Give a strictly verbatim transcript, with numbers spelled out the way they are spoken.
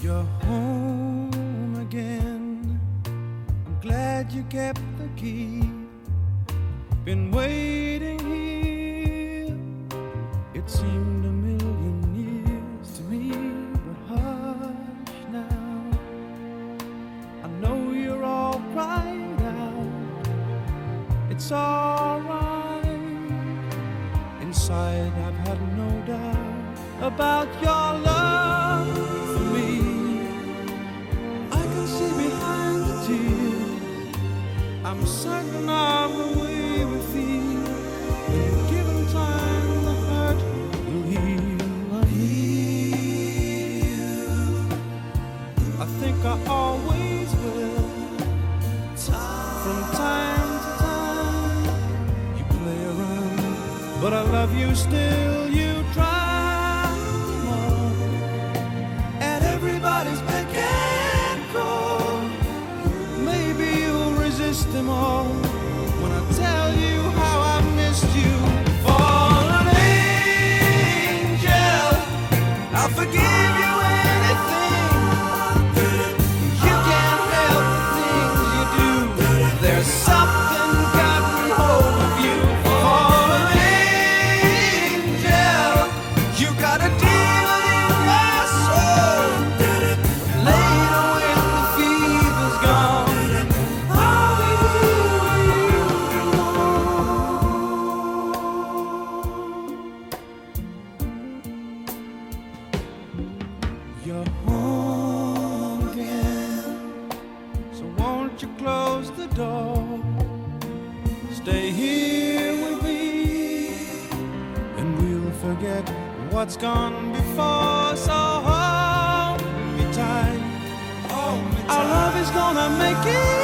You're home again. I'm glad you kept the key. Been waiting here. It seemed a million years to me, but hush now. I know you're all right out. It's all right. Inside I've had no doubt about your love for me. I can see behind the tears. I'm certain of the way we feel. When given time, the hurt will heal. Will heal. I think I always will. From time to time, you play around, but I love you still. You try more, and everybody's beck and call. Maybe you'll resist them all when I tell you how I missed you. Fallen angel, I'll forgive you anything. You can't help the things you do. There's something gotten hold of you. Fallen angel, you got a demon in your soul. Later when the fever's gone, I'll be here. You're home again, so won't you close the door? Stay here with me, and we'll forget what's gone before. So hold me tight. Our love is gonna make it